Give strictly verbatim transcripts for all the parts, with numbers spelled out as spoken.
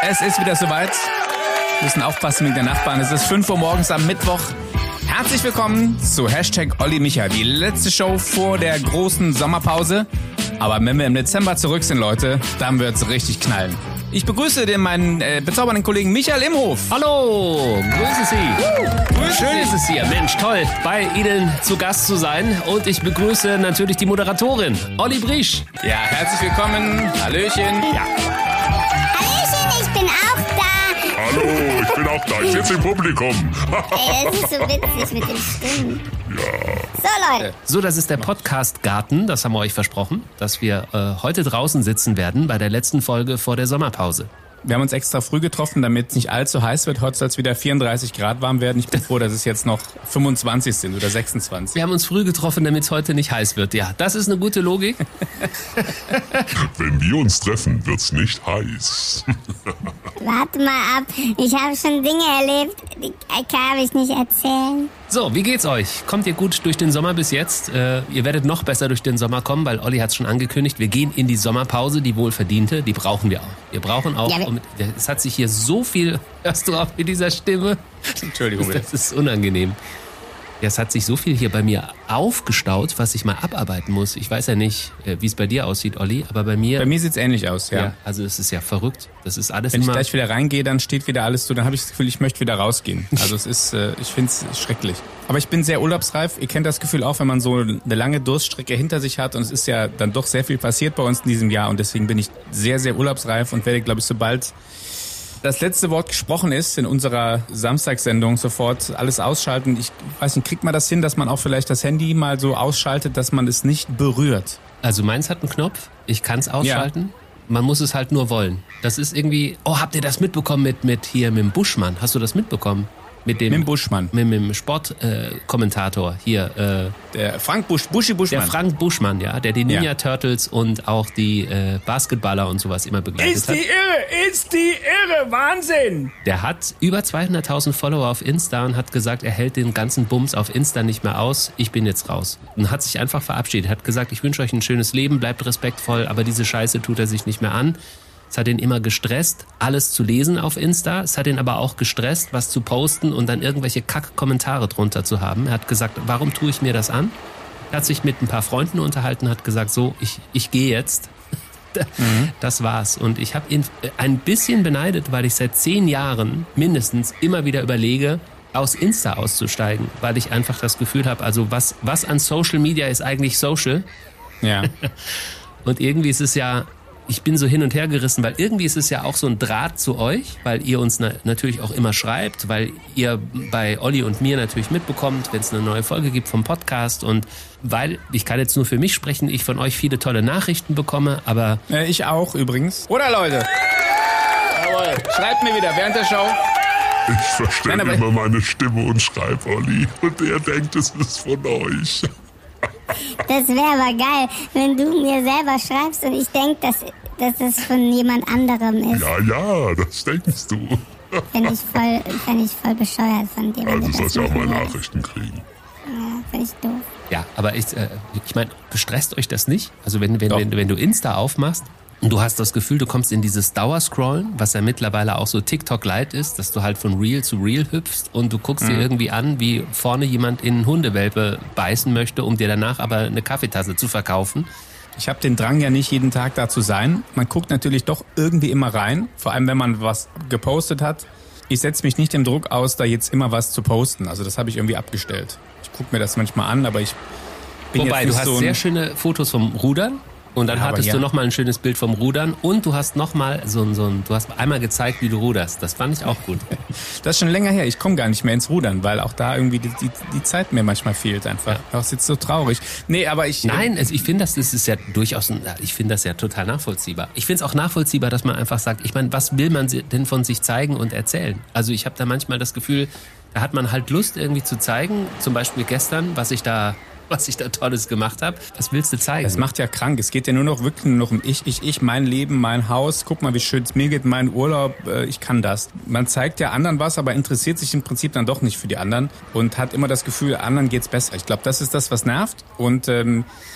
Es ist wieder soweit. Wir müssen aufpassen mit den Nachbarn. Es ist fünf Uhr morgens am Mittwoch. Herzlich willkommen zu Hashtag Olli Micha. Die letzte Show vor der großen Sommerpause. Aber wenn wir im Dezember zurück sind, Leute, dann wird's richtig knallen. Ich begrüße den meinen äh, bezaubernden Kollegen Michael Imhof. Hallo, grüße Sie. Uh, grüße Schön Sie. ist es hier. Mensch, toll, bei Ihnen zu Gast zu sein. Und ich begrüße natürlich die Moderatorin, Olli Briesch. Ja, herzlich willkommen. Hallöchen. Ja. Hallöchen, ich bin auch da. Hallo, ich bin auch da. Ich sitze im Publikum. Ey, das ist so witzig mit den Stimmen. So, Leute. So, das ist der Podcast-Garten, das haben wir euch versprochen, dass wir äh, heute draußen sitzen werden bei der letzten Folge vor der Sommerpause. Wir haben uns extra früh getroffen, damit es nicht allzu heiß wird. Heute soll es wieder vierunddreißig Grad warm werden. Ich bin froh, dass es jetzt noch fünfundzwanzig sind oder sechsundzwanzig. Wir haben uns früh getroffen, damit es heute nicht heiß wird. Ja, das ist eine gute Logik. Wenn wir uns treffen, wird's nicht heiß. Warte mal ab. Ich habe schon Dinge erlebt, die kann ich nicht erzählen. So, wie geht's euch? Kommt ihr gut durch den Sommer bis jetzt? Äh, ihr werdet noch besser durch den Sommer kommen, weil Olli hat's schon angekündigt. Wir gehen in die Sommerpause, die wohlverdiente. Die brauchen wir auch. Wir brauchen auch... Ja, um, es hat sich hier so viel... Hörst du auch mit dieser Stimme? Entschuldigung. Das ist unangenehm. Ja, es hat sich so viel hier bei mir aufgestaut, was ich mal abarbeiten muss. Ich weiß ja nicht, wie es bei dir aussieht, Olli, aber bei mir... Bei mir sieht's ähnlich aus, ja. ja also es ist ja verrückt. Das ist alles Wenn ich immer... gleich wieder reingehe, dann steht wieder alles so, dann habe ich das Gefühl, ich möchte wieder rausgehen. Also es ist, äh, ich finde es schrecklich. Aber ich bin sehr urlaubsreif. Ihr kennt das Gefühl auch, wenn man so eine lange Durststrecke hinter sich hat und es ist ja dann doch sehr viel passiert bei uns in diesem Jahr und deswegen bin ich sehr, sehr urlaubsreif und werde, glaube ich, sobald das letzte Wort gesprochen ist in unserer Samstagssendung, sofort alles ausschalten. Ich weiß nicht, kriegt man das hin, dass man auch vielleicht das Handy mal so ausschaltet, dass man es nicht berührt? Also meins hat einen Knopf, ich kann es ausschalten. Ja. Man muss es halt nur wollen. Das ist irgendwie... Oh, habt ihr das mitbekommen mit, mit hier mit dem Buschmann? Hast du das mitbekommen? Mit dem, mit dem Buschmann. Mit, mit dem Sportkommentator äh, hier. Äh, der Frank Busch, Buschi Buschmann. Der Frank Buschmann, ja. Der die Ninja ja. Turtles und auch die äh, Basketballer und sowas immer begleitet ist hat. Ist die irre, ist die irre, Wahnsinn! Der hat über zweihunderttausend Follower auf Insta und hat gesagt, er hält den ganzen Bums auf Insta nicht mehr aus. Ich bin jetzt raus. Und hat sich einfach verabschiedet. Hat gesagt, ich wünsche euch ein schönes Leben, bleibt respektvoll, aber diese Scheiße tut er sich nicht mehr an. Es hat ihn immer gestresst, alles zu lesen auf Insta. Es hat ihn aber auch gestresst, was zu posten und dann irgendwelche Kack-Kommentare drunter zu haben. Er hat gesagt, warum tue ich mir das an? Er hat sich mit ein paar Freunden unterhalten, hat gesagt, so, ich, ich gehe jetzt. Mhm. Das war's. Und ich habe ihn ein bisschen beneidet, weil ich seit zehn Jahren mindestens immer wieder überlege, aus Insta auszusteigen. Weil ich einfach das Gefühl habe, also was, was an Social Media ist eigentlich Social? Ja. Und irgendwie ist es ja... Ich bin so hin und her gerissen, weil irgendwie ist es ja auch so ein Draht zu euch, weil ihr uns na- natürlich auch immer schreibt, weil ihr bei Olli und mir natürlich mitbekommt, wenn es eine neue Folge gibt vom Podcast und weil, ich kann jetzt nur für mich sprechen, ich von euch viele tolle Nachrichten bekomme, aber... Äh, ich auch übrigens. Oder Leute? Jawohl. Schreibt mir wieder während der Show. Ich verstelle immer meine Stimme und schreibe Olli und er denkt, es ist von euch. Das wäre aber geil, wenn du mir selber schreibst und ich denke, dass, dass es von jemand anderem ist. Ja, ja, das denkst du. Finde ich voll, find ich voll bescheuert von dir. Also du sollst ja auch mal machen Nachrichten kriegen. Ja, finde ich doof. Ja, aber ich, äh, ich meine, bestresst euch das nicht? Also wenn, wenn, wenn, wenn du Insta aufmachst und du hast das Gefühl, du kommst in dieses Dauerscrollen, was ja mittlerweile auch so TikTok-Light ist, dass du halt von Reel zu Reel hüpfst und du guckst mhm. dir irgendwie an, wie vorne jemand in einen Hundewelpe beißen möchte, um dir danach aber eine Kaffeetasse zu verkaufen. Ich habe den Drang ja nicht jeden Tag da zu sein. Man guckt natürlich doch irgendwie immer rein, vor allem wenn man was gepostet hat. Ich setze mich nicht dem Druck aus, da jetzt immer was zu posten. Also das habe ich irgendwie abgestellt. Ich gucke mir das manchmal an, aber ich bin Wobei, jetzt nicht du hast so ein sehr schöne Fotos vom Rudern. Und dann ja, hattest ja. du nochmal ein schönes Bild vom Rudern und du hast nochmal so ein, so ein, du hast einmal gezeigt, wie du ruderst. Das fand ich auch gut. Das ist schon länger her. Ich komme gar nicht mehr ins Rudern, weil auch da irgendwie die, die, die Zeit mir manchmal fehlt einfach. Ja. Das ist jetzt so traurig. Nee, aber ich... Nein, also ich finde, das, das ist ja durchaus, ein, ich finde das ja total nachvollziehbar. Ich finde es auch nachvollziehbar, dass man einfach sagt, ich meine, was will man denn von sich zeigen und erzählen? Also ich habe da manchmal das Gefühl, da hat man halt Lust irgendwie zu zeigen, zum Beispiel gestern, was ich da... was ich da Tolles gemacht habe. Was willst du zeigen? Das macht ja krank. Es geht ja nur noch wirklich nur noch um ich, ich, ich, mein Leben, mein Haus. Guck mal, wie schön es mir geht, mein Urlaub. Äh, ich kann das. Man zeigt ja anderen was, aber interessiert sich im Prinzip dann doch nicht für die anderen und hat immer das Gefühl, anderen geht's besser. Ich glaube, das ist das, was nervt. Und ähm,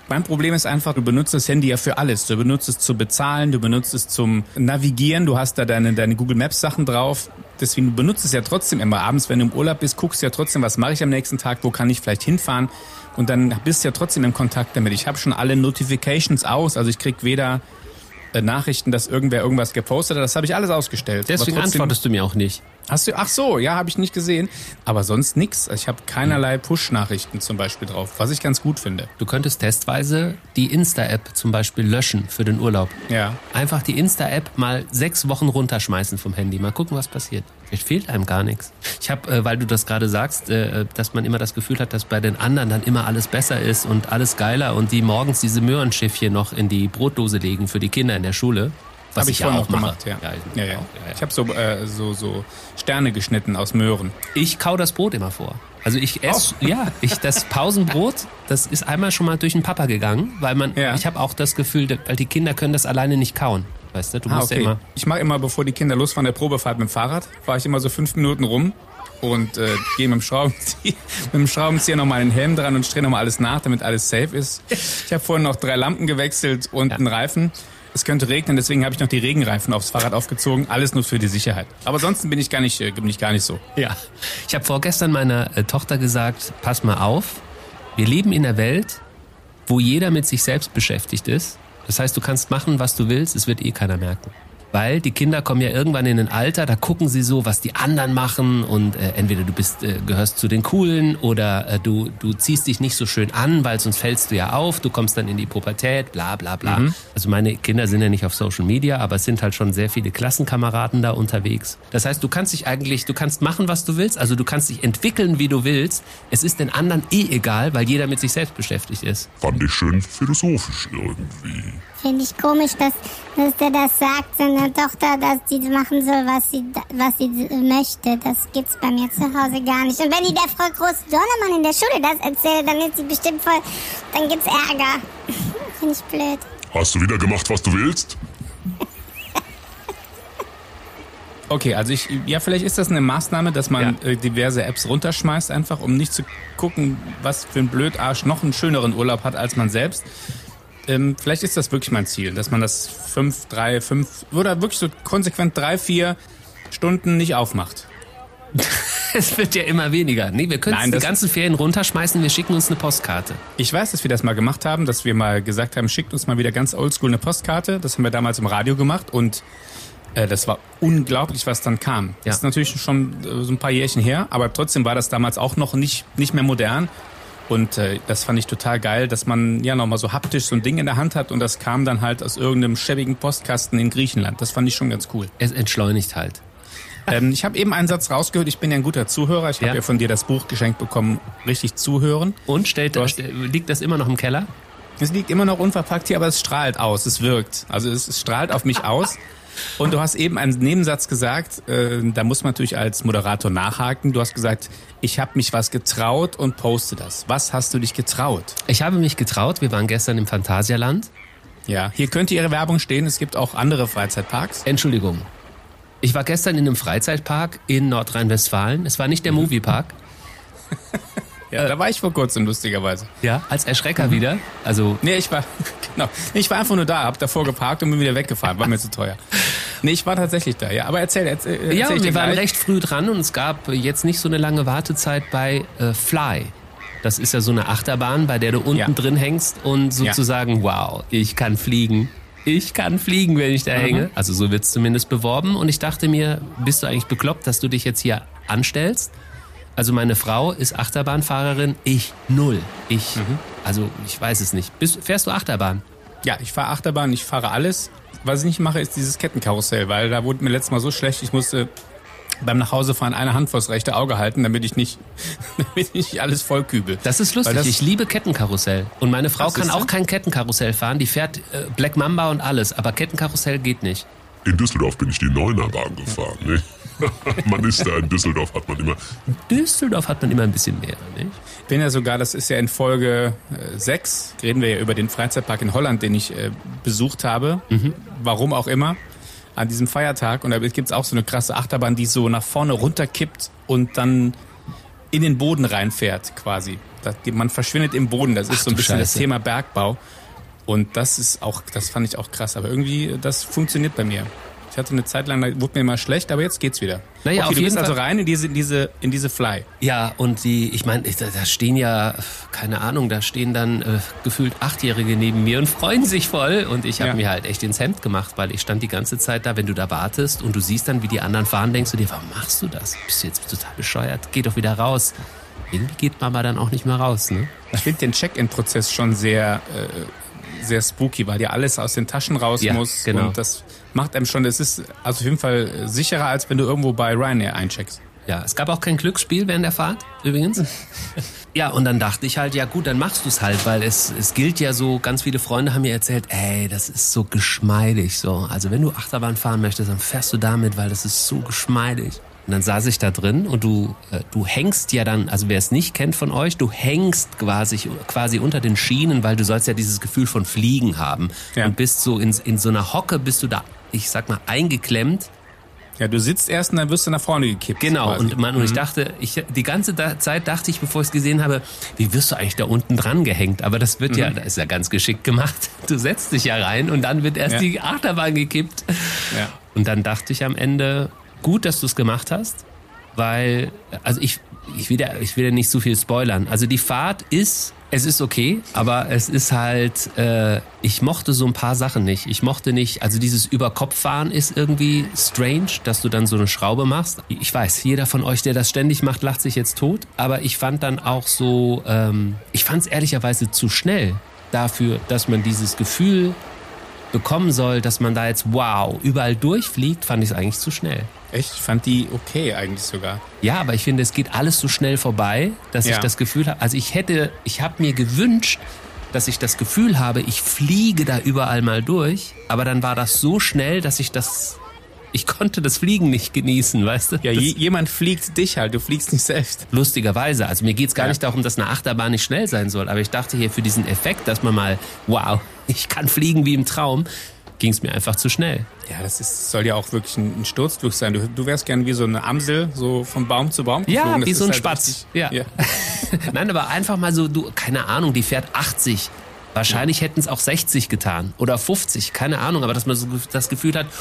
Mein Problem ist einfach, du benutzt das Handy ja für alles. Du benutzt es zu bezahlen, du benutzt es zum Navigieren, du hast da deine, deine Google Maps Sachen drauf. Deswegen, du benutzt es ja trotzdem immer abends, wenn du im Urlaub bist, guckst du ja trotzdem, was mache ich am nächsten Tag, wo kann ich vielleicht hinfahren. Und dann bist du ja trotzdem im Kontakt damit. Ich habe schon alle Notifications aus, also ich krieg weder äh, Nachrichten, dass irgendwer irgendwas gepostet hat, das habe ich alles ausgestellt. Deswegen trotzdem, antwortest du mir auch nicht. Hast du? Ach so, ja, habe ich nicht gesehen. Aber sonst nix. Ich habe keinerlei Push-Nachrichten zum Beispiel drauf, was ich ganz gut finde. Du könntest testweise die Insta-App zum Beispiel löschen für den Urlaub. Ja. Einfach die Insta-App mal sechs Wochen runterschmeißen vom Handy. Mal gucken, was passiert. Vielleicht fehlt einem gar nichts. Ich habe, äh, weil du das gerade sagst, äh, dass man immer das Gefühl hat, dass bei den anderen dann immer alles besser ist und alles geiler und die morgens diese Möhrenschiffchen noch in die Brotdose legen für die Kinder in der Schule. Was hab ich, ich vorhin ja auch noch mache. gemacht, ja. Ja, ja, ja. Auch, ja, ja. Ich habe so, äh, so, so Sterne geschnitten aus Möhren. Ich kau das Brot immer vor. Also ich esse, ja, ich das Pausenbrot, das ist einmal schon mal durch den Papa gegangen, weil man, ja. ich habe auch das Gefühl, weil die Kinder können das alleine nicht kauen. Weißt du, du ah, musst okay. ja immer. Ich mache immer, bevor die Kinder losfahren, der Probefahrt mit dem Fahrrad, fahre ich immer so fünf Minuten rum und äh, gehe mit dem Schraubenzieher, mit dem Schraubenzieher nochmal den Helm dran und drehe nochmal alles nach, damit alles safe ist. Ich habe vorhin noch drei Lampen gewechselt und ja. einen Reifen. Es könnte regnen, deswegen habe ich noch die Regenreifen aufs Fahrrad aufgezogen. Alles nur für die Sicherheit. Aber sonst bin ich gar nicht, bin ich gar nicht so. Ja. Ich habe vorgestern meiner äh, Tochter gesagt, pass mal auf, wir leben in einer Welt, wo jeder mit sich selbst beschäftigt ist. Das heißt, du kannst machen, was du willst, es wird eh keiner merken. Weil die Kinder kommen ja irgendwann in ein Alter, da gucken sie so, was die anderen machen und äh, entweder du bist äh, gehörst zu den Coolen oder äh, du du ziehst dich nicht so schön an, weil sonst fällst du ja auf, du kommst dann in die Pubertät, bla bla bla. Mhm. Also meine Kinder sind ja nicht auf Social Media, aber es sind halt schon sehr viele Klassenkameraden da unterwegs. Das heißt, du kannst dich eigentlich, du kannst machen, was du willst, also du kannst dich entwickeln, wie du willst. Es ist den anderen eh egal, weil jeder mit sich selbst beschäftigt ist. Fand ich schön philosophisch irgendwie. Finde ich komisch, dass, dass der das sagt, seiner Tochter, dass die machen soll, was sie, was sie möchte. Das gibt's bei mir zu Hause gar nicht. Und wenn die der Frau Groß-Dornemann in der Schule das erzählt, dann ist sie bestimmt voll, dann gibt's Ärger. Finde ich blöd. Hast du wieder gemacht, was du willst? Okay, also ich, ja, vielleicht ist das eine Maßnahme, dass man ja. äh, diverse Apps runterschmeißt, einfach um nicht zu gucken, was für ein Blödarsch noch einen schöneren Urlaub hat als man selbst. Ähm, vielleicht ist das wirklich mein Ziel, dass man das fünf, drei, fünf oder wirklich so konsequent drei, vier Stunden nicht aufmacht. Es wird ja immer weniger. Nee, wir können Nein, die ganzen Ferien runterschmeißen, wir schicken uns eine Postkarte. Ich weiß, dass wir das mal gemacht haben, dass wir mal gesagt haben, schickt uns mal wieder ganz oldschool eine Postkarte. Das haben wir damals im Radio gemacht und äh, das war unglaublich, was dann kam. Ja. Das ist natürlich schon äh, so ein paar Jährchen her, aber trotzdem war das damals auch noch nicht, nicht mehr modern. Und äh, das fand ich total geil, dass man ja nochmal so haptisch so ein Ding in der Hand hat und das kam dann halt aus irgendeinem schäbigen Postkasten in Griechenland. Das fand ich schon ganz cool. Es entschleunigt halt. Ähm, ich habe eben einen Satz rausgehört, ich bin ja ein guter Zuhörer. Ich habe ja. ja von dir das Buch geschenkt bekommen, richtig zuhören. Und stellt, hast, liegt das immer noch im Keller? Es liegt immer noch unverpackt hier, aber es strahlt aus, es wirkt. Also es, es strahlt auf mich aus. Und du hast eben einen Nebensatz gesagt, äh, da muss man natürlich als Moderator nachhaken. Du hast gesagt, ich habe mich was getraut und poste das. Was hast du dich getraut? Ich habe mich getraut, wir waren gestern im Phantasialand. Ja, hier könnte Ihre Werbung stehen, es gibt auch andere Freizeitparks. Entschuldigung. Ich war gestern in einem Freizeitpark in Nordrhein-Westfalen. Es war nicht der Moviepark. Ja, da war ich vor kurzem, lustigerweise. Ja, als Erschrecker mhm. wieder. Also nee, ich war, genau. Ich war einfach nur da, hab davor geparkt und bin wieder weggefahren. War mir zu teuer. Nee, ich war tatsächlich da, ja. Aber erzähl, erzähl, erzähl Ja, ich wir waren gleich. recht früh dran und es gab jetzt nicht so eine lange Wartezeit bei äh, Fly. Das ist ja so eine Achterbahn, bei der du unten ja. drin hängst und sozusagen, ja. wow, ich kann fliegen. Ich kann fliegen, wenn ich da mhm. hänge. Also so wird's zumindest beworben. Und ich dachte mir, bist du eigentlich bekloppt, dass du dich jetzt hier anstellst? Also meine Frau ist Achterbahnfahrerin, ich null. Ich, mhm. also ich weiß es nicht. Bist, fährst du Achterbahn? Ja, ich fahre Achterbahn, ich fahre alles. Was ich nicht mache, ist dieses Kettenkarussell, weil da wurde mir letztes Mal so schlecht, ich musste beim Nachhausefahren eine Hand vors rechte Auge halten, damit ich nicht, damit ich nicht alles vollkübel. Das ist lustig, das ich liebe Kettenkarussell. Und meine Frau kann auch kein Kettenkarussell fahren, die fährt äh, Black Mamba und alles, aber Kettenkarussell geht nicht. In Düsseldorf bin ich die Neunerbahn gefahren, ne? Man ist da in Düsseldorf, hat man immer... In Düsseldorf hat man immer ein bisschen mehr, nicht? Ich bin ja sogar, das ist ja in Folge äh, sechs, reden wir ja über den Freizeitpark in Holland, den ich äh, besucht habe, mhm. warum auch immer, an diesem Feiertag. Und da gibt's auch so eine krasse Achterbahn, die so nach vorne runterkippt und dann in den Boden reinfährt quasi. Das, die, man verschwindet im Boden. Das ist Ach, so ein bisschen Scheiße. das Thema Bergbau. Und das ist auch, das fand ich auch krass. Aber irgendwie, das funktioniert bei mir. Ich hatte eine Zeit lang, da wurde mir immer schlecht, aber jetzt geht's wieder. Naja, okay, auf du bist jeden also Fall. rein in diese, in diese, in diese Fly. Ja, und die, ich meine, da, da stehen ja, keine Ahnung, da stehen dann äh, gefühlt Achtjährige neben mir und freuen sich voll. Und ich habe Ja. mir halt echt ins Hemd gemacht, weil ich stand die ganze Zeit da, wenn du da wartest und du siehst dann, wie die anderen fahren, denkst du dir, warum machst du das? Bist du jetzt total bescheuert? Geh doch wieder raus. Irgendwie geht Mama dann auch nicht mehr raus, ne? Ich finde den Check-in-Prozess schon sehr, äh, sehr spooky, weil dir alles aus den Taschen raus Ja, muss. genau. Und das macht einem schon, es ist also auf jeden Fall sicherer, als wenn du irgendwo bei Ryanair eincheckst. Ja, es gab auch kein Glücksspiel während der Fahrt, übrigens. Ja, und dann dachte ich halt, ja gut, dann machst du es halt, weil es, es gilt ja so, ganz viele Freunde haben mir erzählt, ey, das ist so geschmeidig, so. Also wenn du Achterbahn fahren möchtest, dann fährst du damit, weil das ist so geschmeidig. Und dann saß ich da drin und du, äh, du hängst ja dann, also wer es nicht kennt von euch, du hängst quasi, quasi unter den Schienen, weil du sollst ja dieses Gefühl von Fliegen haben. Ja. Und bist so in, in so einer Hocke, bist du da, ich sag mal, eingeklemmt. Ja, du sitzt erst und dann wirst du nach vorne gekippt. Genau, quasi. und, man, und ich dachte, ich, die ganze da Zeit dachte ich, bevor ich es gesehen habe, wie wirst du eigentlich da unten dran gehängt? Aber das wird ja, das ist ja ganz geschickt gemacht. Du setzt dich ja rein und dann wird erst Ja. die Achterbahn gekippt. Ja. Und dann dachte ich am Ende, gut, dass du es gemacht hast, weil, also ich, ich will ja, ich will ja nicht so viel spoilern. Also die Fahrt ist, es ist okay, aber es ist halt, äh, ich mochte so ein paar Sachen nicht. Ich mochte nicht, also dieses Überkopffahren ist irgendwie strange, dass du dann so eine Schraube machst. Ich weiß, jeder von euch, der das ständig macht, lacht sich jetzt tot. Aber ich fand dann auch so, ähm, ich fand es ehrlicherweise zu schnell dafür, dass man dieses Gefühl bekommen soll, dass man da jetzt, wow, überall durchfliegt, fand ich es eigentlich zu schnell. Echt? Ich fand die okay eigentlich sogar. Ja, aber ich finde, es geht alles so schnell vorbei, dass Ja. ich das Gefühl habe, also ich hätte, ich habe mir gewünscht, dass ich das Gefühl habe, ich fliege da überall mal durch, aber dann war das so schnell, dass ich das, ich konnte das Fliegen nicht genießen, weißt du? Ja, das, je, jemand fliegt dich halt, du fliegst nicht selbst. lustigerweise, also mir geht's gar Ja. nicht darum, dass eine Achterbahn nicht schnell sein soll, aber ich dachte hier für diesen Effekt, dass man mal, wow, ich kann fliegen wie im Traum, ging es mir einfach zu schnell. Ja, das ist, soll ja auch wirklich ein, ein Sturzflug sein. Du, du wärst gern wie so eine Amsel, so von Baum zu Baum Ja, geflogen. Das wie ist so ein halt Spatz. richtig- Ja. ja. Nein, aber einfach mal so, du, keine Ahnung, die fährt achtzig. Wahrscheinlich hätten es auch sechzig getan oder fünfzig, keine Ahnung, aber dass man so das Gefühl hat,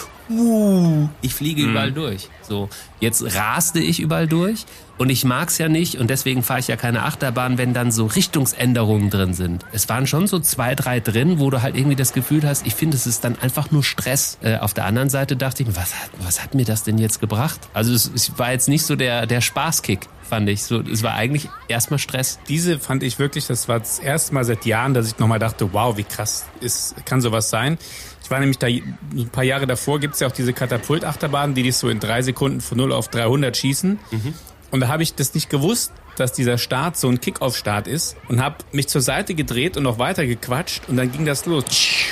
uh, ich fliege Mhm. überall durch. So, jetzt raste ich überall durch und ich mag's ja nicht und deswegen fahre ich ja keine Achterbahn, wenn dann so Richtungsänderungen drin sind. Es waren schon so zwei, drei drin, wo du halt irgendwie das Gefühl hast, ich finde, es ist dann einfach nur Stress. Äh, auf der anderen Seite dachte ich mir, was hat, was hat mir das denn jetzt gebracht? Also es, es war jetzt nicht so der, der Spaßkick, fand ich. So, es war eigentlich erstmal Stress. Diese fand ich wirklich, das war das erste Mal seit Jahren, dass ich nochmal dachte, wow, wie krass ist, kann sowas sein. Ich war nämlich da, ein paar Jahre davor gibt's ja auch diese Katapult-Achterbahnen, die dich so in drei Sekunden von null auf dreihundert schießen. Mhm. Und da habe ich das nicht gewusst, dass dieser Start so ein Kick-Off-Start ist und habe mich zur Seite gedreht und noch weiter gequatscht und dann ging das los.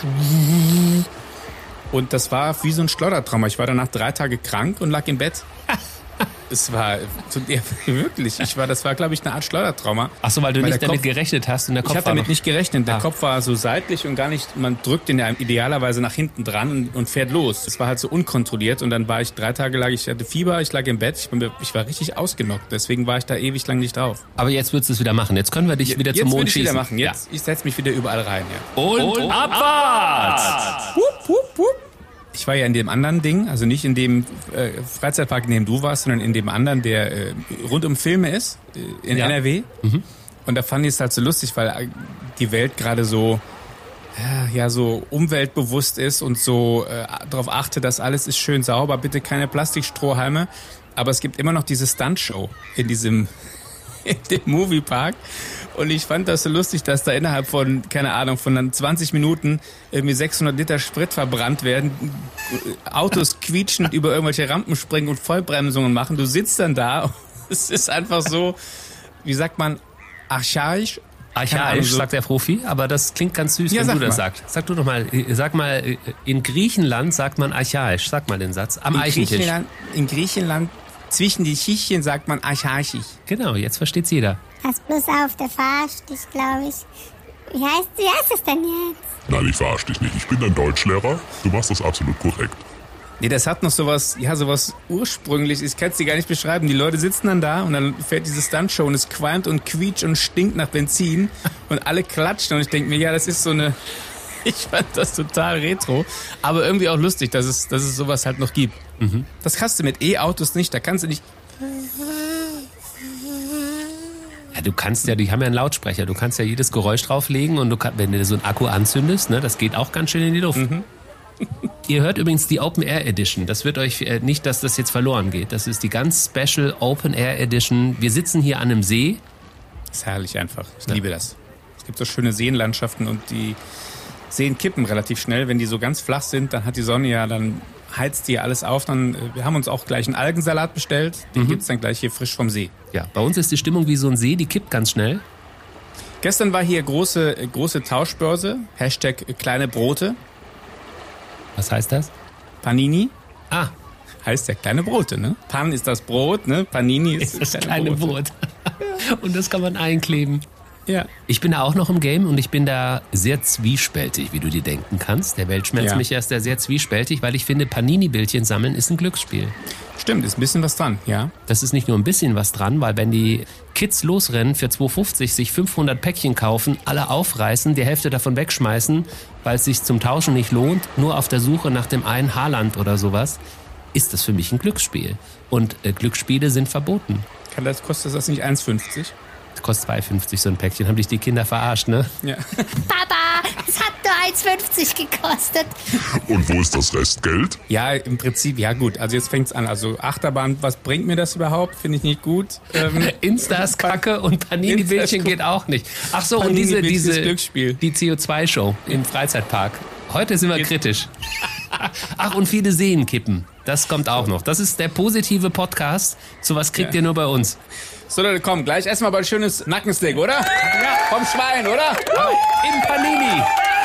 Und das war wie so ein Schleudertrauma. Ich war danach drei Tage krank und lag im Bett. Es war so, ja, wirklich, ich war, das war, glaube ich, eine Art Schleudertrauma. Ach so, weil du Weil nicht der damit Kopf- gerechnet hast und der Kopf Ich habe war damit noch- nicht gerechnet. Der Ah. Kopf war so seitlich und gar nicht, man drückt ihn ja idealerweise nach hinten dran und, und fährt los. Es war halt so unkontrolliert und dann war ich drei Tage lag, ich hatte Fieber, ich lag im Bett, ich, bin, ich war richtig ausgenockt. Deswegen war ich da ewig lang nicht drauf. Aber jetzt würdest du es wieder machen. Jetzt können wir dich wieder Jetzt zum Mond würde ich schießen. wieder machen. Jetzt, ich setze mich wieder überall rein. Ja. Ja. Und, und Abfahrt! Wupp, wupp, wupp. Ich war ja in dem anderen Ding, also nicht in dem äh, Freizeitpark, in dem du warst, sondern in dem anderen, der äh, rund um Filme ist, äh, in Ja. N R W. Mhm. Und da fand ich es halt so lustig, weil äh, die Welt gerade so, äh, ja, so umweltbewusst ist und so äh, darauf achtet, dass alles ist schön sauber, bitte keine Plastikstrohhalme. Aber es gibt immer noch diese Stuntshow in diesem in dem Moviepark. Und ich fand das so lustig, dass da innerhalb von, keine Ahnung, von dann zwanzig Minuten irgendwie sechshundert Liter Sprit verbrannt werden, Autos quietschend über irgendwelche Rampen springen und Vollbremsungen machen. Du sitzt dann da und es ist einfach so, wie sagt man, archaisch? Keine Ahnung, Archaisch, so- sagt der Profi, aber das klingt ganz süß, Ja, wenn sag du das mal. sagst. Sag du doch mal, äh, sag mal, äh, in Griechenland sagt man archaisch. Sag mal den Satz. Am In Eichentisch. Griechenland, in Griechenland zwischen die Schichtchen sagt man archaisch. Genau, jetzt versteht's jeder. Pass bloß auf, der verarscht dich, glaube ich. Wie heißt, wie heißt es denn jetzt? Nein, ich verarsch dich nicht. Ich bin dein Deutschlehrer. Du machst das absolut korrekt. Nee, das hat noch sowas, ja, sowas ursprünglich. Ich kann es dir gar nicht beschreiben. Die Leute sitzen dann da und dann fährt diese Stuntshow und es qualmt und quietscht und stinkt nach Benzin und alle klatschen und ich denke mir, ja, das ist so eine, ich fand das total retro, aber irgendwie auch lustig, dass es, dass es sowas halt noch gibt. Mhm. Das hast du mit E-Autos nicht, da kannst du nicht... Ja, du kannst ja, die haben ja einen Lautsprecher, du kannst ja jedes Geräusch drauflegen und du kann, wenn du so einen Akku anzündest, ne, das geht auch ganz schön in die Luft. Mhm. Ihr hört übrigens die Open Air Edition. Das wird euch äh, nicht, dass das jetzt verloren geht. Das ist die ganz Special Open Air Edition. Wir sitzen hier an einem See. Das ist herrlich einfach. Ich ja. liebe das. Es gibt so schöne Seenlandschaften und die Seen kippen relativ schnell. Wenn die so ganz flach sind, dann hat die Sonne ja, dann heizt die alles auf. Dann, wir haben uns auch gleich einen Algensalat bestellt. Den mhm. gibt's dann gleich hier frisch vom See. Ja, bei uns ist die Stimmung wie so ein See, die kippt ganz schnell. Gestern war hier große, große Tauschbörse. Hashtag kleine Brote. Was heißt das? Panini. Ah. Heißt ja kleine Brote, ne? Pan ist das Brot, ne? Panini ist, ist das kleine, kleine Brot. Brot. Und das kann man einkleben. Ja. Ich bin da auch noch im Game und ich bin da sehr zwiespältig, wie du dir denken kannst. Der Weltschmerz ja. mich ist da sehr zwiespältig, weil ich finde, Panini-Bildchen sammeln ist ein Glücksspiel. Stimmt, ist ein bisschen was dran, ja. Das ist nicht nur ein bisschen was dran, weil wenn die Kids losrennen, für zwei fünfzig sich fünfhundert Päckchen kaufen, alle aufreißen, die Hälfte davon wegschmeißen, weil es sich zum Tauschen nicht lohnt, nur auf der Suche nach dem einen Haaland oder sowas, ist das für mich ein Glücksspiel. Und äh, Glücksspiele sind verboten. Kann das, kostet das nicht eins fünfzig? Das kostet zwei fünfzig so ein Päckchen. Haben dich die Kinder verarscht, ne? Ja. Papa, es hat nur eins fünfzig gekostet. Und wo ist das Restgeld? Ja, im Prinzip, ja gut. Also jetzt fängt's an. Also Achterbahn, was bringt mir das überhaupt? Finde ich nicht gut. Ähm, Insta ist Kacke und Panini-Bildchen geht auch nicht. Ach so, und diese, diese Glücksspiel. Die C O zwei Show im Freizeitpark. Heute sind wir geht. kritisch. Ach, und viele Seen kippen. Das kommt auch noch. Das ist der positive Podcast. Sowas kriegt ja. ihr nur bei uns. So, Leute, komm, gleich erstmal mal ein schönes Nackensteak, oder? Ja, vom Schwein, oder? Aber im Panini.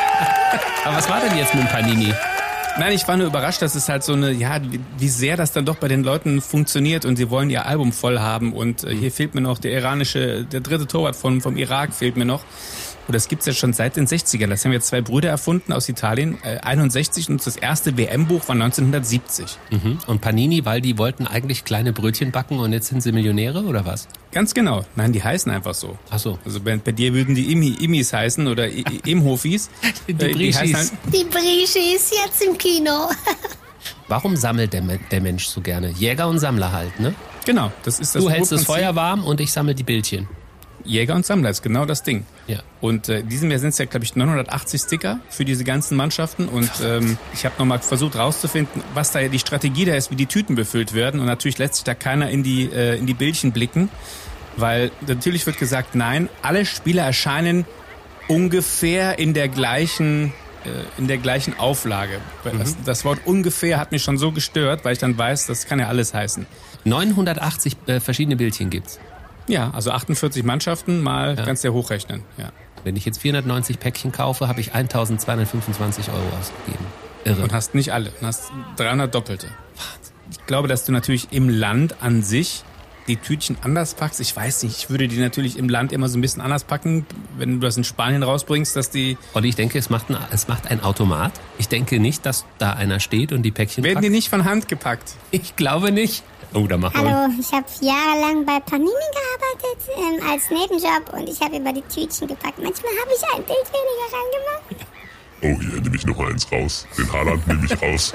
Aber was war denn jetzt mit dem Panini? Nein, ich war nur überrascht, dass es halt so eine, ja, wie sehr das dann doch bei den Leuten funktioniert und sie wollen ihr Album voll haben und äh, hier fehlt mir noch der iranische, der dritte Torwart von, vom Irak fehlt mir noch. Und das gibt's ja schon seit den sechzigern. Das haben ja zwei Brüder erfunden aus Italien, äh, einundsechzig und das erste W M-Buch war neunzehnhundertsiebzig. Mhm. Und Panini, weil die wollten eigentlich kleine Brötchen backen und jetzt sind sie Millionäre oder was? Ganz genau. Nein, die heißen einfach so. Ach so. Also bei, bei dir würden die Imi, Imis heißen oder I, Imhofis. Die Brischis. Die, halt die Brischis jetzt im Kino. Warum sammelt der, der Mensch so gerne? Jäger und Sammler halt, ne? Genau. Das ist das du hältst das Feuer warm und ich sammle die Bildchen. Jäger und Sammler ist genau das Ding. Ja. Und äh, in diesem Jahr sind es ja, glaube ich, neunhundertachtzig Sticker für diese ganzen Mannschaften. Und ähm, ich habe nochmal versucht rauszufinden, was da ja die Strategie da ist, wie die Tüten befüllt werden. Und natürlich lässt sich da keiner in die, äh, in die Bildchen blicken. Weil natürlich wird gesagt, nein, alle Spieler erscheinen ungefähr in der gleichen, äh, in der gleichen Auflage. Mhm. Das, das Wort ungefähr hat mich schon so gestört, weil ich dann weiß, das kann ja alles heißen. neunhundertachtzig äh, verschiedene Bildchen gibt's. Ja, also achtundvierzig Mannschaften mal, ja. Kannst du ja hochrechnen. Ja. Wenn ich jetzt vierhundertneunzig Päckchen kaufe, habe ich eintausendzweihundertfünfundzwanzig Euro ausgegeben. Irre. Und hast nicht alle, und hast dreihundert Doppelte. Ich glaube, dass du natürlich im Land an sich die Tütchen anders packst. Ich weiß nicht, ich würde die natürlich im Land immer so ein bisschen anders packen, wenn du das in Spanien rausbringst, dass die... Und ich denke, es macht ein, es macht ein Automat. Ich denke nicht, dass da einer steht und die Päckchen Werden packt. die nicht von Hand gepackt? Ich glaube nicht. Oh, da machen wir. Hallo, ich habe jahrelang bei Panini gearbeitet ähm, als Nebenjob und ich habe über die Tütchen gepackt. Manchmal habe ich ein Bild weniger reingemacht. Oh, hier nehme ich noch eins raus. Den Haaland nehme ich raus.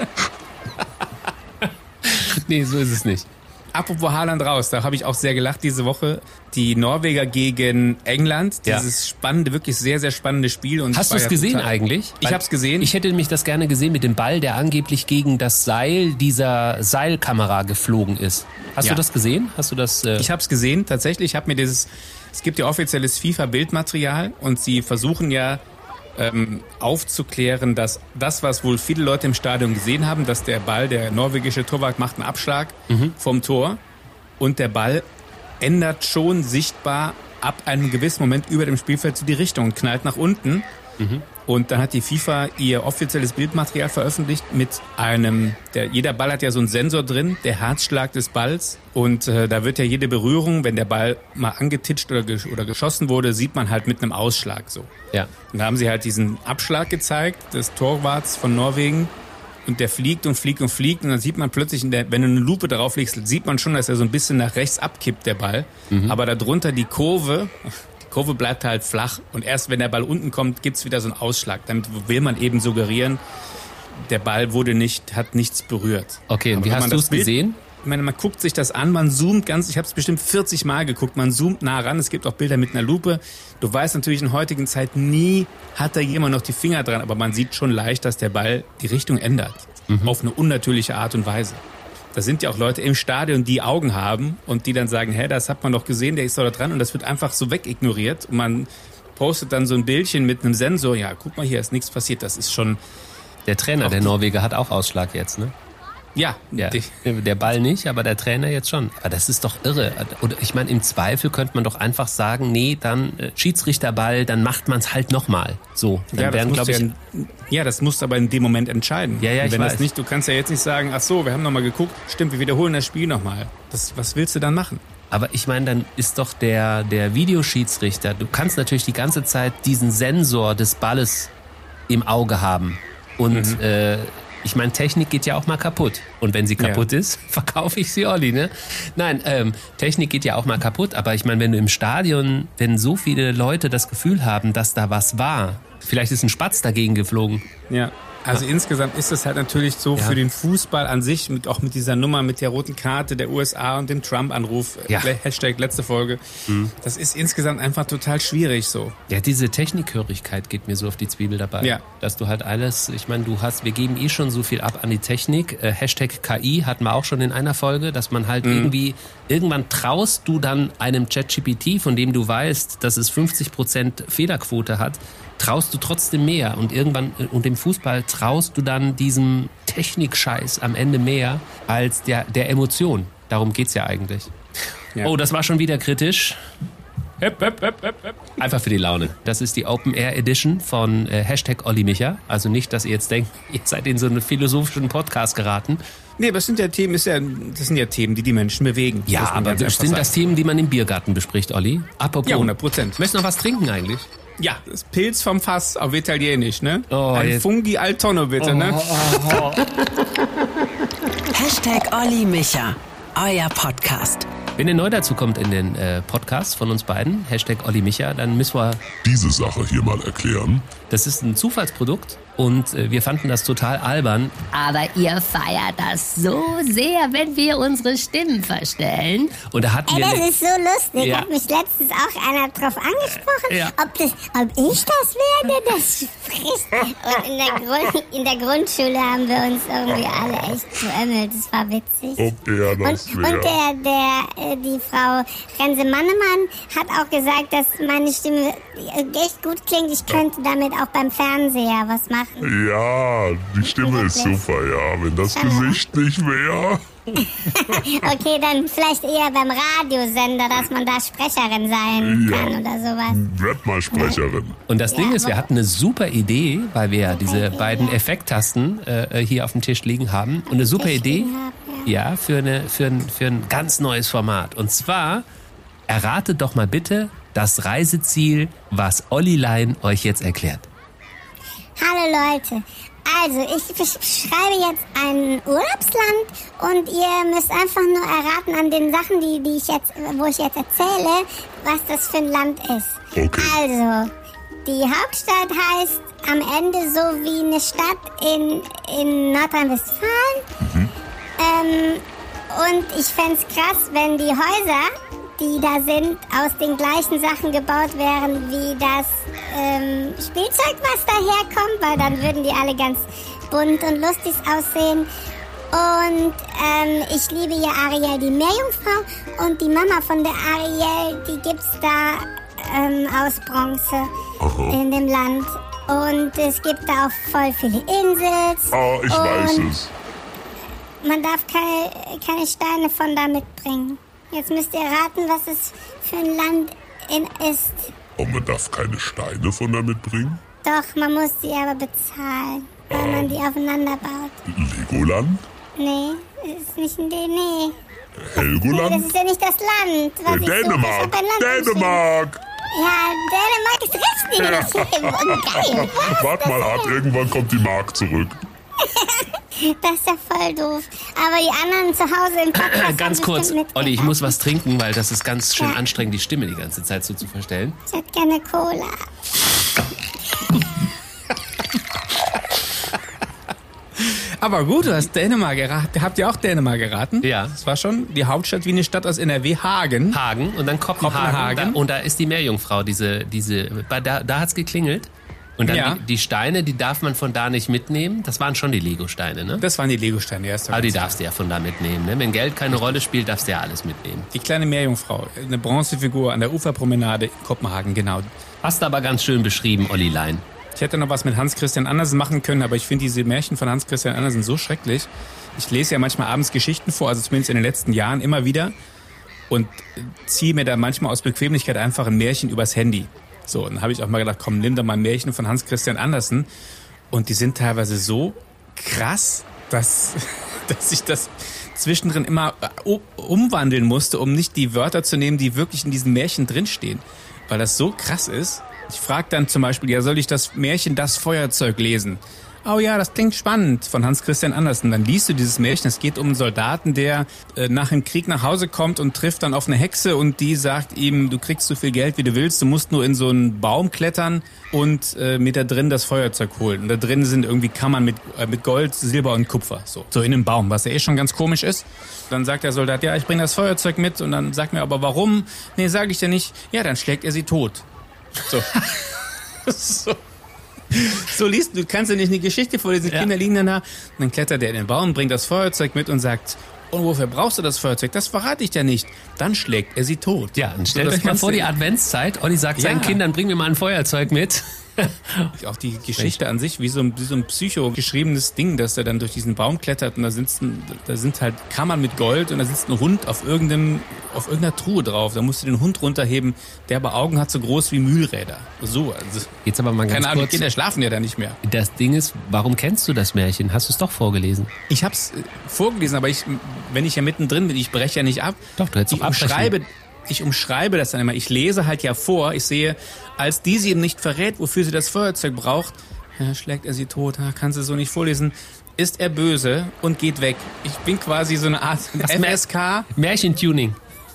Nee, so ist es nicht. Apropos Haaland raus, da habe ich auch sehr gelacht diese Woche. Die Norweger gegen England, dieses ja. spannende, wirklich sehr, sehr spannende Spiel. Und hast du es ja gesehen total, eigentlich? Ich habe es gesehen. Ich hätte mich das gerne gesehen mit dem Ball, der angeblich gegen das Seil dieser Seilkamera geflogen ist. Hast ja. du das gesehen? Hast du das? Äh ich habe es gesehen, tatsächlich. Ich habe mir dieses, es gibt ja offizielles FIFA-Bildmaterial und sie versuchen ja ähm, aufzuklären, dass das, was wohl viele Leute im Stadion gesehen haben, dass der Ball, der norwegische Torwart macht einen Abschlag mhm. vom Tor und der Ball ändert schon sichtbar ab einem gewissen Moment über dem Spielfeld so die Richtung und knallt nach unten. Mhm. Und dann hat die FIFA ihr offizielles Bildmaterial veröffentlicht mit einem, der, jeder Ball hat ja so einen Sensor drin, der Herzschlag des Balls. Und äh, da wird ja jede Berührung, wenn der Ball mal angetitscht oder, gesch- oder geschossen wurde, sieht man halt mit einem Ausschlag so. Ja. Und da haben sie halt diesen Abschlag gezeigt des Torwarts von Norwegen. und der fliegt und fliegt und fliegt und dann sieht man plötzlich, in der, wenn du eine Lupe drauf legst, sieht man schon, dass er so ein bisschen nach rechts abkippt, der Ball. Mhm. Aber darunter die Kurve, die Kurve bleibt halt flach und erst wenn der Ball unten kommt, gibt's wieder so einen Ausschlag. Damit will man eben suggerieren, der Ball wurde nicht, hat nichts berührt. Okay, und wie hast du es gesehen? Ich meine, man guckt sich das an, man zoomt ganz, ich habe es bestimmt vierzig Mal geguckt, man zoomt nah ran, es gibt auch Bilder mit einer Lupe. Du weißt natürlich in heutigen Zeit nie, hat da jemand noch die Finger dran, aber man sieht schon leicht, dass der Ball die Richtung ändert. Mhm. Auf eine unnatürliche Art und Weise. Da sind ja auch Leute im Stadion, die Augen haben und die dann sagen, hä, das hat man doch gesehen, der ist doch da dran und das wird einfach so wegignoriert und man postet dann so ein Bildchen mit einem Sensor, ja, guck mal, hier ist nichts passiert, das ist schon... Der Trainer, der Norweger, hat auch Ausschlag jetzt, ne? Ja, ja, der Ball nicht, aber der Trainer jetzt schon. Aber das ist doch irre. Oder ich meine, im Zweifel könnte man doch einfach sagen, nee, dann äh, Schiedsrichterball, dann macht man es halt nochmal. So, dann ja, werden, glaube ich. Ja, ja, das musst du aber in dem Moment entscheiden. Ja, ja, ich Wenn weiß. Das nicht, du kannst ja jetzt nicht sagen, ach so, wir haben nochmal geguckt, stimmt, wir wiederholen das Spiel nochmal. Das, was willst du dann machen? Aber ich meine, dann ist doch der, der Videoschiedsrichter, du kannst natürlich die ganze Zeit diesen Sensor des Balles im Auge haben. Und, mhm. äh, ich meine, Technik geht ja auch mal kaputt. Und wenn sie kaputt ja. ist, verkaufe ich sie Olli, ne? Nein, ähm, Technik geht ja auch mal kaputt. Aber ich meine, wenn du im Stadion, wenn so viele Leute das Gefühl haben, dass da was war, vielleicht ist ein Spatz dagegen geflogen. Ja. Also ja. insgesamt ist es halt natürlich so ja. für den Fußball an sich, mit, auch mit dieser Nummer, mit der roten Karte der U S A und dem Trump-Anruf, ja. Hashtag letzte Folge, mhm. das ist insgesamt einfach total schwierig so. Ja, diese Technikhörigkeit geht mir so auf die Zwiebel dabei. Ja. Dass du halt alles, ich meine, du hast, wir geben eh schon so viel ab an die Technik. Äh, Hashtag K I hatten wir auch schon in einer Folge, dass man halt mhm. irgendwie, irgendwann traust du dann einem ChatGPT, von dem du weißt, dass es fünfzig Prozent Fehlerquote hat, traust du trotzdem mehr und irgendwann, und im Fußball traust du dann diesem Technikscheiß am Ende mehr als der, der Emotion. Darum geht's ja eigentlich. Ja. Oh, das war schon wieder kritisch. Hep, hep, hep, hep, hep. Einfach für die Laune. Das ist die Open Air Edition von äh, Hashtag Olli Micha. Also nicht, dass ihr jetzt denkt, ihr seid in so einen philosophischen Podcast geraten. Nee, aber das sind ja Themen, ist ja, das sind ja Themen, die die Menschen bewegen. Ja, aber das sind das Themen, die man im Biergarten bespricht, Olli. Apropos. Ja, hundert Prozent. Möchtest du noch was trinken eigentlich? Ja, das Pilz vom Fass auf Italienisch, ne? Oh, Ein jetzt. Fungi al tonno, bitte, oh, ne? Oh, oh. Hashtag Olli Micha, euer Podcast. Wenn ihr neu dazu kommt in den äh, Podcast von uns beiden, Hashtag Olli Micha, dann müssen wir diese Sache hier mal erklären. Das ist ein Zufallsprodukt und äh, wir fanden das total albern. Aber ihr feiert das so sehr, wenn wir unsere Stimmen verstellen. Und da hatten Ey, wir das ne- ist so lustig. Ja. Hat mich letztens auch einer drauf angesprochen, Ja. ob, das, ob ich das wäre, der das spricht. Und in der, Grund, in der Grundschule haben wir uns irgendwie alle echt beömmelt. Das war witzig. Ob er das Und, wäre. und der, der, äh, die Frau Rense-Mannemann hat auch gesagt, dass meine Stimme echt gut klingt. Ich könnte damit auch beim Fernseher was machen. Ja, die Stimme ist super, ja. Wenn das Gesicht nicht wäre. Okay, dann vielleicht eher beim Radiosender, dass man da Sprecherin sein Ja. kann oder sowas. Werd mal Sprecherin. Und das Ding Ja, ist, wir aber- hatten eine super Idee, weil wir ja diese Idee, beiden ja. Effekttasten äh, hier auf dem Tisch liegen haben. Und eine super Tisch Idee, liegen haben, ja, für, eine, für, ein, für ein ganz neues Format. Und zwar, erratet doch mal bitte das Reiseziel, was Olli Lein euch jetzt erklärt. Hallo Leute, also ich beschreibe jetzt ein Urlaubsland und ihr müsst einfach nur erraten an den Sachen, die, die ich jetzt, wo ich jetzt erzähle, was das für ein Land ist. Okay. Also, die Hauptstadt heißt am Ende so wie eine Stadt in, in Nordrhein-Westfalen. Mhm. Ähm, und ich fänd's krass, wenn die Häuser, die da sind, aus den gleichen Sachen gebaut wären wie das ähm, Spielzeug, was daherkommt, weil dann würden die alle ganz bunt und lustig aussehen. Und ähm, ich liebe ja Ariel, die Meerjungfrau, und die Mama von der Ariel, die gibt's da ähm, aus Bronze Aha. in dem Land. Und es gibt da auch voll viele Insels. Ah, ich weiß und es. Man darf keine, keine Steine von da mitbringen. Jetzt müsst ihr raten, was es für ein Land in ist. Und man darf keine Steine von da mitbringen? Doch, man muss sie aber bezahlen, weil man die aufeinander baut. Legoland? Nee, das ist nicht ein D, nee. Das Helgoland? ist ja nicht das Land, was Äh, ich suche. Ich Dänemark! hab ein Land Dänemark! Ja, Dänemark ist richtig. Das ist geil. Was? Warte mal ab, irgendwann kommt die Mark zurück. Das ist ja voll doof. Aber die anderen zu Hause im Podcast Ganz kurz, Olli, ich muss was trinken, weil das ist ganz schön ja. anstrengend, die Stimme die ganze Zeit so zu verstellen. Ich hätte gerne Cola. Aber gut, du hast Dänemark geraten. Habt ihr auch Dänemark geraten? Ja. Das war schon die Hauptstadt wie eine Stadt aus N R W, Hagen. Hagen und dann Kopenhagen. Kopenhagen. Da, und da ist die Meerjungfrau, diese, diese, da, da hat's geklingelt. Und dann Ja. die, die Steine, die darf man von da nicht mitnehmen. Das waren schon die Lego-Steine, ne? Das waren die Lego-Steine, ja. Aber die darfst du ja von da mitnehmen, ne? Wenn Geld keine Rolle spielt, darfst du ja alles mitnehmen. Die kleine Meerjungfrau, eine Bronzefigur an der Uferpromenade in Kopenhagen, genau. Hast du aber ganz schön beschrieben, Olli Lein. Ich hätte noch was mit Hans Christian Andersen machen können, aber ich finde diese Märchen von Hans Christian Andersen so schrecklich. Ich lese ja manchmal abends Geschichten vor, also zumindest in den letzten Jahren immer wieder, und ziehe mir da manchmal aus Bequemlichkeit einfach ein Märchen übers Handy. So, und dann habe ich auch mal gedacht, komm, nimm doch mal ein Märchen von Hans Christian Andersen. Und die sind teilweise so krass, dass, dass ich das zwischendrin immer umwandeln musste, um nicht die Wörter zu nehmen, die wirklich in diesen Märchen drinstehen. Weil das so krass ist. Ich frage dann zum Beispiel, ja, soll ich das Märchen Das Feuerzeug lesen? Oh ja, das klingt spannend, von Hans Christian Andersen. Dann liest du dieses Märchen, es geht um einen Soldaten, der äh, nach dem Krieg nach Hause kommt und trifft dann auf eine Hexe und die sagt ihm, du kriegst so viel Geld, wie du willst, du musst nur in so einen Baum klettern und äh, mit da drin das Feuerzeug holen. Und da drin sind irgendwie Kammern mit, äh, mit Gold, Silber und Kupfer, so. So in einem Baum, was ja eh schon ganz komisch ist. Dann sagt der Soldat, ja, ich bringe das Feuerzeug mit, und dann sagt mir aber, warum? Nee, sage ich dir nicht. Ja, dann schlägt er sie tot. So. so. So liest du, kannst ja nicht eine Geschichte vorlesen, die Ja. Kinder liegen dann da. Und dann klettert er in den Baum, bringt das Feuerzeug mit und sagt, und wofür brauchst du das Feuerzeug? Das verrate ich dir nicht. Dann schlägt er sie tot. Ja, und stellt So, das euch mal kannst vor, du- die Adventszeit. Olli sagt Ja. seinen Kindern, bring mir mal ein Feuerzeug mit. Auch die Geschichte an sich, wie so ein, wie so ein Psycho geschriebenes Ding, dass er dann durch diesen Baum klettert und da, sitzt ein, da sind halt Kammern mit Gold und da sitzt ein Hund auf irgendeinem, auf irgendeiner Truhe drauf. Da musst du den Hund runterheben, der aber Augen hat so groß wie Mühlräder. So, also, Jetzt aber mal ganz keine Ahnung, die kurz. Kinder schlafen ja da nicht mehr. Das Ding ist, warum kennst du das Märchen? Hast du es doch vorgelesen? Ich hab's äh, vorgelesen, aber ich, wenn ich ja mittendrin bin, ich breche ja nicht ab. Doch, du hättest ich doch abbrechen. umschreibe, ich umschreibe das dann immer. Ich lese halt ja vor. Ich sehe, als die sie ihm nicht verrät, wofür sie das Feuerzeug braucht, ja, schlägt er sie tot. Ja, kannst du so nicht vorlesen. Ist er böse und geht weg. Ich bin quasi so eine Art F S K. Märchentuning.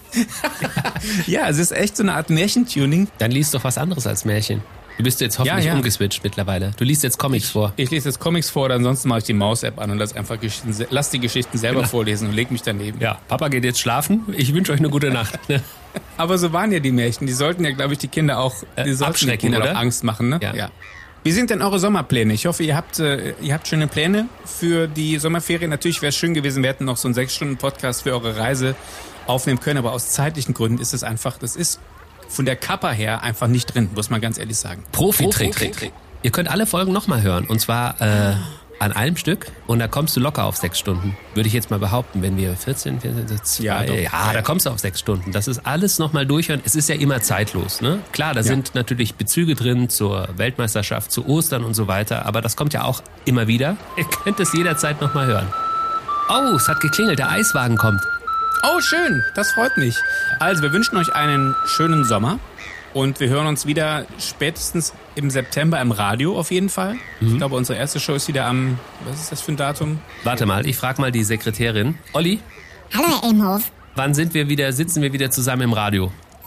Ja, es ist echt so eine Art Märchentuning. Dann liest doch was anderes als Märchen. Du bist jetzt hoffentlich Ja, ja. umgeswitcht mittlerweile. Du liest jetzt Comics vor. Ich lese jetzt Comics vor, oder ansonsten mache ich die Maus-App an und lass einfach Geschichten, lass die Geschichten selber Genau. vorlesen und leg mich daneben. Ja, Papa geht jetzt schlafen. Ich wünsche euch eine gute Nacht. Aber so waren ja die Märchen. Die sollten ja, glaube ich, die Kinder auch, Äh, die sollten die abschrecken, Kinder oder? auch Angst machen, ne? Ja. Wie sind denn eure Sommerpläne? Ich hoffe, ihr habt, äh, ihr habt schöne Pläne für die Sommerferien. Natürlich wäre es schön gewesen, wir hätten noch so einen sechs Stunden Podcast für eure Reise aufnehmen können, aber aus zeitlichen Gründen ist es einfach, das ist von der Kappa her einfach nicht drin, muss man ganz ehrlich sagen. Profi-Trick. Ihr könnt alle Folgen nochmal hören. Und zwar äh, an einem Stück. Und da kommst du locker auf sechs Stunden. Würde ich jetzt mal behaupten, wenn wir vierzehn, vierzehn, zwei, Ja, ja, doch. da kommst du auf sechs Stunden. Das ist alles nochmal durchhören. Es ist ja immer zeitlos. Ne? Klar, da sind natürlich Bezüge drin zur Weltmeisterschaft, zu Ostern und so weiter. Aber das kommt ja auch immer wieder. Ihr könnt es jederzeit nochmal hören. Oh, es hat geklingelt. Der Eiswagen kommt. Oh, schön, das freut mich. Also, wir wünschen euch einen schönen Sommer und wir hören uns wieder spätestens im September im Radio auf jeden Fall. Ich glaube, unsere erste Show ist wieder am, was ist das für ein Datum? Warte mal, ich frage mal die Sekretärin. Olli, Hallo, Herr Imhof. wann sind wir wieder, sitzen wir wieder zusammen im Radio?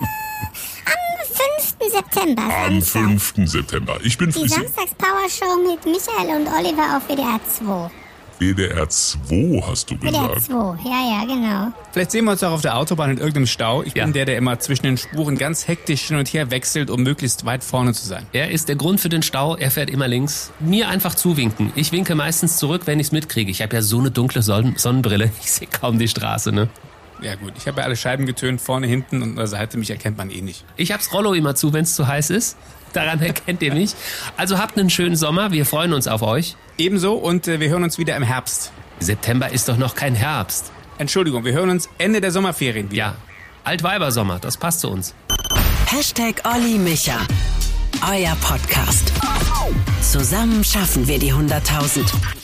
fünften September. Am Samstag. fünften September. Ich bin Die Frisi- Samstags-Power-Show mit Michael und Oliver auf W D R zwei. W D R zwei, hast du W D R gesagt. zwei, ja, ja, genau. Vielleicht sehen wir uns auch auf der Autobahn in irgendeinem Stau. Ich Ja. bin der, der immer zwischen den Spuren ganz hektisch hin und her wechselt, um möglichst weit vorne zu sein. Er ist der Grund für den Stau, er fährt immer links. Mir einfach zuwinken. Ich winke meistens zurück, wenn ich es mitkriege. Ich habe ja so eine dunkle Son- Sonnenbrille, ich sehe kaum die Straße, ne? Ja gut, ich habe ja alle Scheiben getönt, vorne, hinten und an der Seite, mich erkennt man eh nicht. Ich hab's Rollo immer zu, wenn es zu heiß ist. Daran erkennt ihr mich. Also habt einen schönen Sommer, wir freuen uns auf euch. Ebenso und äh, wir hören uns wieder im Herbst. September ist doch noch kein Herbst. Entschuldigung, wir hören uns Ende der Sommerferien wieder. Ja, Altweibersommer, das passt zu uns. Hashtag Olli Micha. Euer Podcast. Zusammen schaffen wir die hunderttausend.